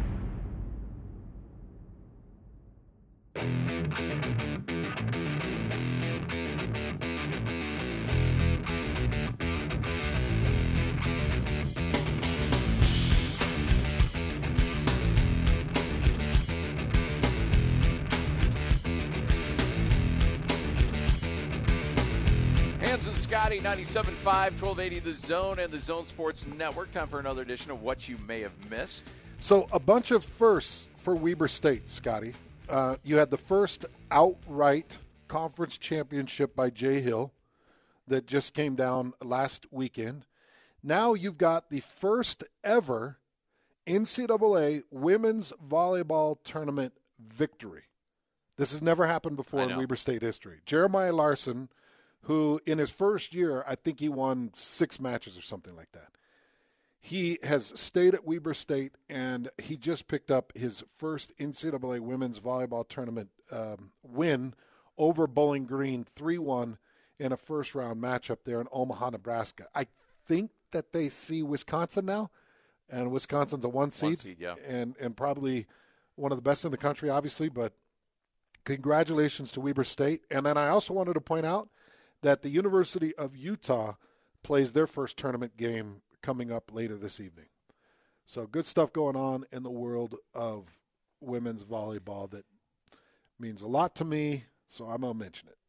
Hans and Scotty, 97.5, 1280 The Zone and the Zone Sports Network. Time for another edition of What You May Have Missed. So a bunch of firsts for Weber State, Scotty. You had the first outright conference championship by Jay Hill that just came down last weekend. Now you've got the first ever NCAA women's volleyball tournament victory. This has never happened before in Weber State history. Jeremiah Larson, who in his first year, I think he won 6 matches or something like that. He has stayed at Weber State, and he just picked up his first NCAA women's volleyball tournament win over Bowling Green 3-1 in a first-round matchup there in Omaha, Nebraska. I think that they see Wisconsin now, and Wisconsin's a 1 seed. 1 seed, yeah. And probably one of the best in the country, obviously, but congratulations to Weber State. And then I also wanted to point out that the University of Utah plays their first tournament game coming up later this evening. So good stuff going on in the world of women's volleyball that means a lot to me, so I'm going to mention it.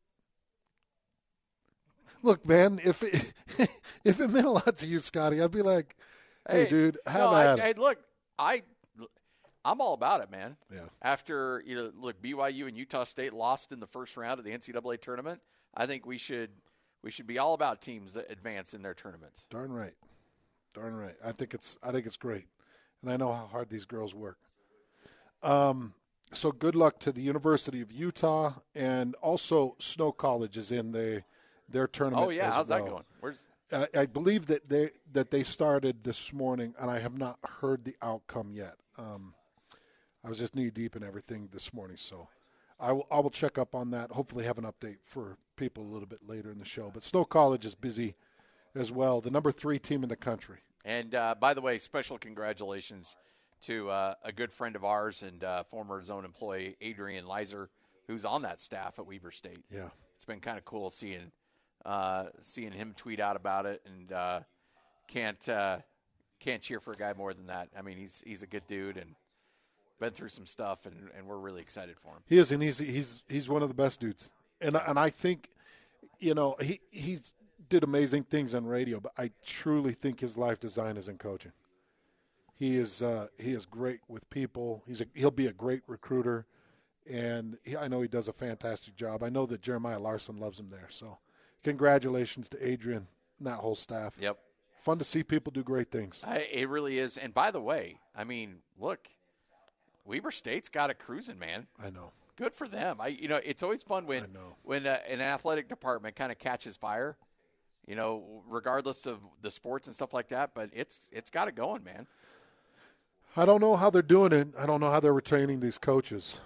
Look, man, if it meant a lot to you, Scotty, I'd be like, hey dude, have at it. Hey, look, I'm all about it, man. Yeah. After, look, BYU and Utah State lost in the first round of the NCAA tournament, I think we should be all about teams that advance in their tournaments. Darn right. I think it's great, and I know how hard these girls work. So good luck to the University of Utah, and also Snow College is in their tournament. Oh yeah, as how's well. that going? Where's I believe that they started this morning, and I have not heard the outcome yet. I was just knee deep in everything this morning, so I will check up on that. Hopefully, have an update for people a little bit later in the show. But Snow College is busy as well, the number 3 team in the country. And by the way, special congratulations to a good friend of ours and former zone employee Adrian Leiser, who's on that staff at Weber State. Yeah, it's been kind of cool seeing him tweet out about it, and can't cheer for a guy more than that. I mean, he's a good dude and been through some stuff, and we're really excited for him. He is, and he's one of the best dudes. And I think, he did amazing things on radio, but I truly think his life design is in coaching. He is great with people. He'll be a great recruiter, and I know he does a fantastic job. I know that Jeremiah Larson loves him there. So, congratulations to Adrian and that whole staff. Yep, fun to see people do great things. It really is. And by the way, I mean, look, Weber State's got it cruising, man. I know. Good for them. It's always fun when an athletic department kind of catches fire. Regardless of the sports and stuff like that, but it's got it going, man. I don't know how they're doing it. I don't know how they're retaining these coaches.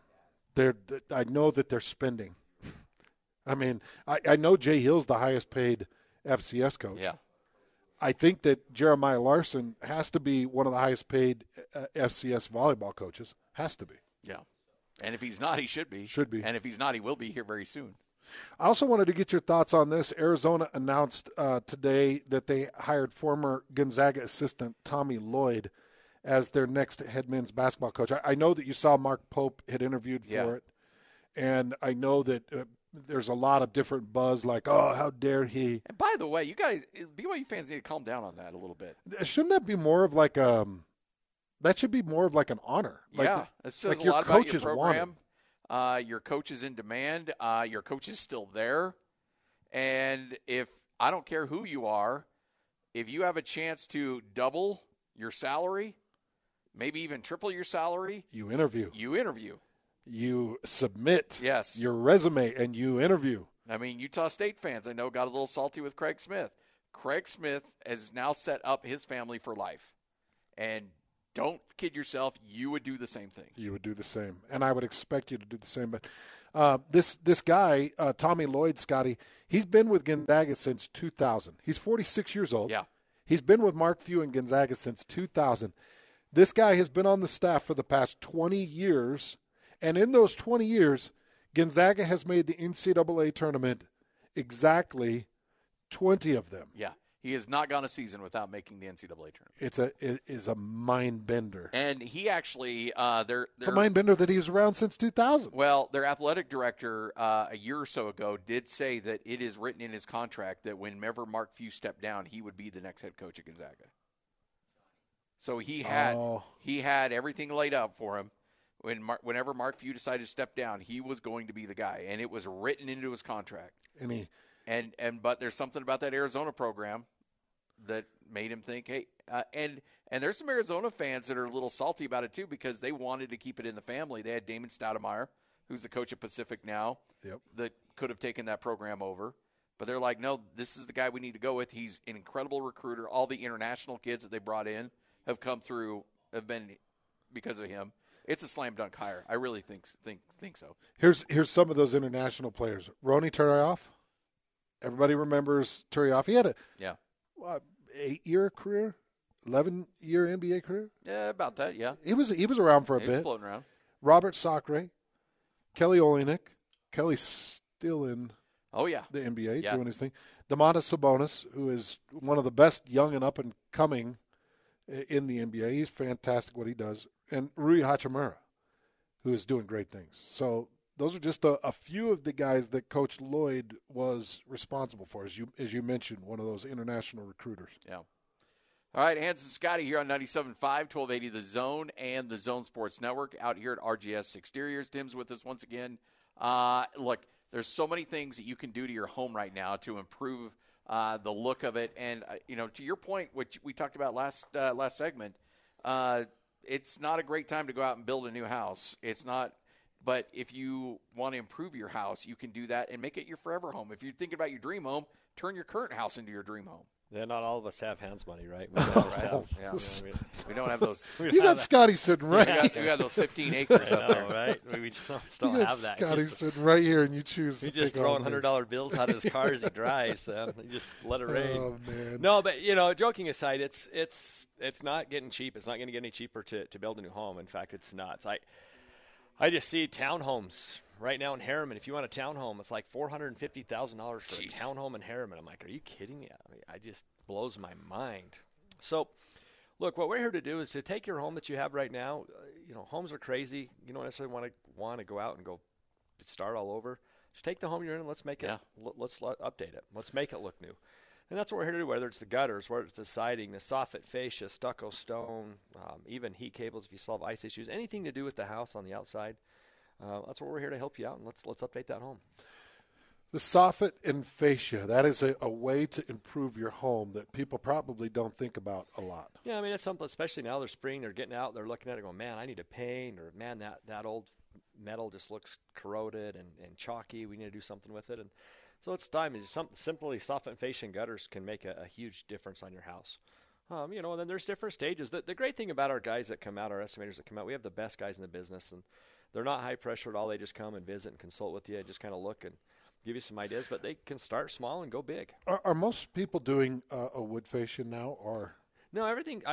I know that they're spending. I mean, I know Jay Hill's the highest paid FCS coach. Yeah. I think that Jeremiah Larson has to be one of the highest paid FCS volleyball coaches. Has to be. Yeah. And if he's not, he should be. Should be. And if he's not, he will be here very soon. I also wanted to get your thoughts on this. Arizona announced today that they hired former Gonzaga assistant Tommy Lloyd as their next head men's basketball coach. I know that you saw Mark Pope had interviewed for it, and I know that there's a lot of different buzz like, oh, how dare he. And by the way, you guys, BYU fans need to calm down on that a little bit. Shouldn't that be more of like that should be more of like an honor? Yeah, it says a lot about your program. Your coach is in demand. Your coach is still there. And if I don't care who you are, if you have a chance to double your salary, maybe even triple your salary, you interview. You submit your resume and you interview. I mean, Utah State fans, I know, got a little salty with Craig Smith. Craig Smith has now set up his family for life. And don't kid yourself, you would do the same thing. You would do the same. And I would expect you to do the same. But this guy, Tommy Lloyd, Scotty, he's been with Gonzaga since 2000. He's 46 years old. Yeah. He's been with Mark Few and Gonzaga since 2000. This guy has been on the staff for the past 20 years. And in those 20 years, Gonzaga has made the NCAA tournament exactly 20 of them. Yeah. He has not gone a season without making the NCAA tournament. It is a mind bender. And he actually, it's a mind bender that he was around since 2000. Well, their athletic director a year or so ago did say that it is written in his contract that whenever Mark Few stepped down, he would be the next head coach at Gonzaga. So he had everything laid out for him. Whenever Mark Few decided to step down, he was going to be the guy, and it was written into his contract. And But there's something about that Arizona program that made him think, hey, and there's some Arizona fans that are a little salty about it too because they wanted to keep it in the family. They had Damon Stoudemire, who's the coach of Pacific now, that could have taken that program over. But they're like, no, this is the guy we need to go with. He's an incredible recruiter. All the international kids that they brought in have come through, have been because of him. It's a slam dunk hire. I really think so. Here's some of those international players. Roni Turayoff. Everybody remembers Turayoff. He had a 8-year career, 11-year NBA career. Yeah, about that. Yeah, he was around for a bit. He was floating around. Robert Sacre, Kelly Olynyk. Kelly's still in. Oh yeah, the NBA doing his thing. Domantas Sabonis, who is one of the best young and up and coming in the NBA. He's fantastic what he does. And Rui Hachimura, who is doing great things. So those are just a few of the guys that Coach Lloyd was responsible for, as you mentioned, one of those international recruiters. Yeah. All right, Hans and Scotty here on 97.5, 1280 The Zone and the Zone Sports Network out here at RGS Exteriors. Tim's with us once again. Look, there's so many things that you can do to your home right now to improve the look of it. And, to your point, which we talked about last segment, it's not a great time to go out and build a new house. It's not. But if you want to improve your house, you can do that and make it your forever home. If you're thinking about your dream home, turn your current house into your dream home. Yeah, not all of us have Hans money, right? We don't have those. You got Scotty sitting right. You got those 15 acres up there, right? We just don't have that. Scotty sitting right here, and you choose. He's just throwing $100 bills out of his car as he drives. You just let it rain. Oh man! No, but joking aside, it's not getting cheap. It's not going to get any cheaper to build a new home. In fact, it's nuts. I just see townhomes right now in Harriman. If you want a townhome, it's like $450,000 for a townhome in Harriman. I'm like, are you kidding me? It just blows my mind. So, look, what we're here to do is to take your home that you have right now. Homes are crazy. You don't necessarily want to go out and go start all over. Just take the home you're in and let's make it. Let's update it. Let's make it look new. And that's what we're here to do, whether it's the gutters, whether it's the siding, the soffit fascia, stucco stone, even heat cables if you still have ice issues, anything to do with the house on the outside. That's what we're here to help you out, and let's update that home. The soffit and fascia, that is a way to improve your home that people probably don't think about a lot. Yeah, I mean, it's something, especially now they're spring, they're getting out, they're looking at it going, man, I need to paint, or man, that old metal just looks corroded and chalky. We need to do something with it. And so it's time. Simply soffit and fascia and gutters can make a huge difference on your house. And then there's different stages. The great thing about our guys that come out, our estimators that come out, we have the best guys in the business, and they're not high pressure at all. They just come and visit and consult with you and just kind of look and give you some ideas, but they can start small and go big. Are most people doing a wood fascia now, or no? Everything.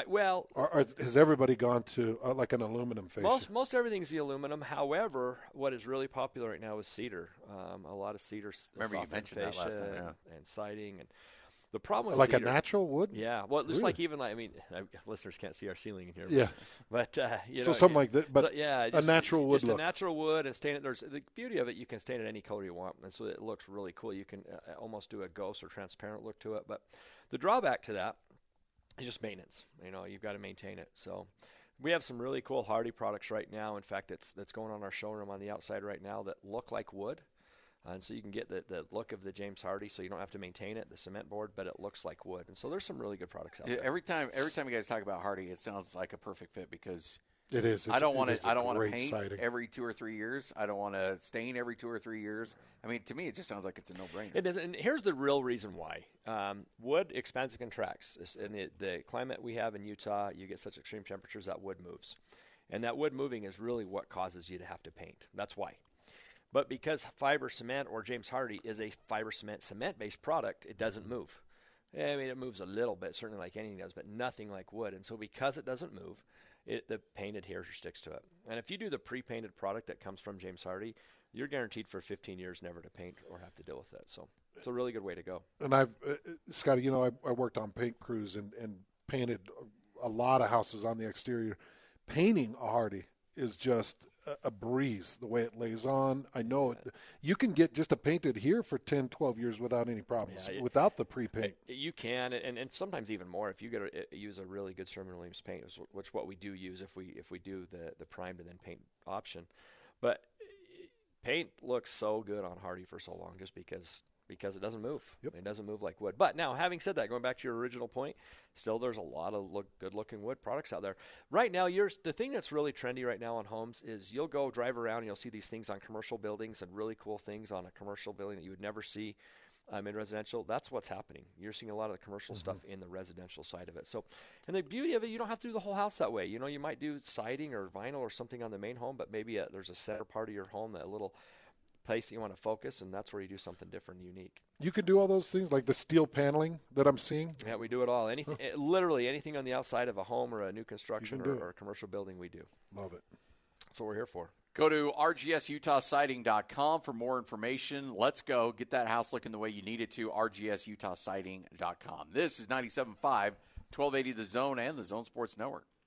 Has everybody gone to like an aluminum fascia? Most everything's the aluminum. However, what is really popular right now is cedar. A lot of cedar. Remember you mentioned that last time, and siding and. The problem with like cedar, a natural wood? Yeah. Well, just really? Listeners can't see our ceiling in here. Yeah. But so something like that. But a natural wood just look. A natural wood and stain it. There's the beauty of it. You can stain it any color you want, and so it looks really cool. You can almost do a ghost or transparent look to it. But the drawback to that is just maintenance. You've got to maintain it. So we have some really cool Hardy products right now. In fact, that's going on our showroom on the outside right now that look like wood. And so you can get the look of the James Hardy, so you don't have to maintain it, the cement board, but it looks like wood. And so there's some really good products out there. Every time you guys talk about Hardy, it sounds like a perfect fit because it is. I don't want to paint every 2 or 3 years. I don't want to stain every 2 or 3 years. I mean, to me, it just sounds like it's a no-brainer. It is, and here's the real reason why. Wood expands and contracts. In the climate we have in Utah, you get such extreme temperatures that wood moves. And that wood moving is really what causes you to have to paint. That's why. But because fiber cement or James Hardy is a fiber cement-based product, it doesn't move. I mean, it moves a little bit, certainly like anything does, but nothing like wood. And so because it doesn't move, the paint adheres or sticks to it. And if you do the pre-painted product that comes from James Hardy, you're guaranteed for 15 years never to paint or have to deal with it. So it's a really good way to go. And Scotty, I worked on paint crews and painted a lot of houses on the exterior. Painting a Hardy is just a breeze, the way it lays on. I know you can get just a painted here for 10, 12 years without any problems, without the pre-paint. You can, and sometimes even more if you use a really good Sherwin-Williams paint, which what we do use if we do the primed and then paint option. But paint looks so good on Hardie for so long just because it doesn't move. Yep. It doesn't move like wood. But now, having said that, going back to your original point, still there's a lot of good-looking wood products out there. Right now, the thing that's really trendy right now on homes is you'll go drive around and you'll see these things on commercial buildings and really cool things on a commercial building that you would never see in residential. That's what's happening. You're seeing a lot of the commercial stuff in the residential side of it. So, and the beauty of it, you don't have to do the whole house that way. You might do siding or vinyl or something on the main home, but maybe there's a center part of your home, that little place that you want to focus, and that's where you do something different and unique. You can do all those things, like the steel paneling that I'm seeing? Yeah, we do it all. Anything, literally anything on the outside of a home or a new construction or a commercial building, we do. Love it. That's what we're here for. Go to rgsutahsiding.com for more information. Let's go. Get that house looking the way you need it to, rgsutahsiding.com. This is 97.5, 1280 The Zone and the Zone Sports Network.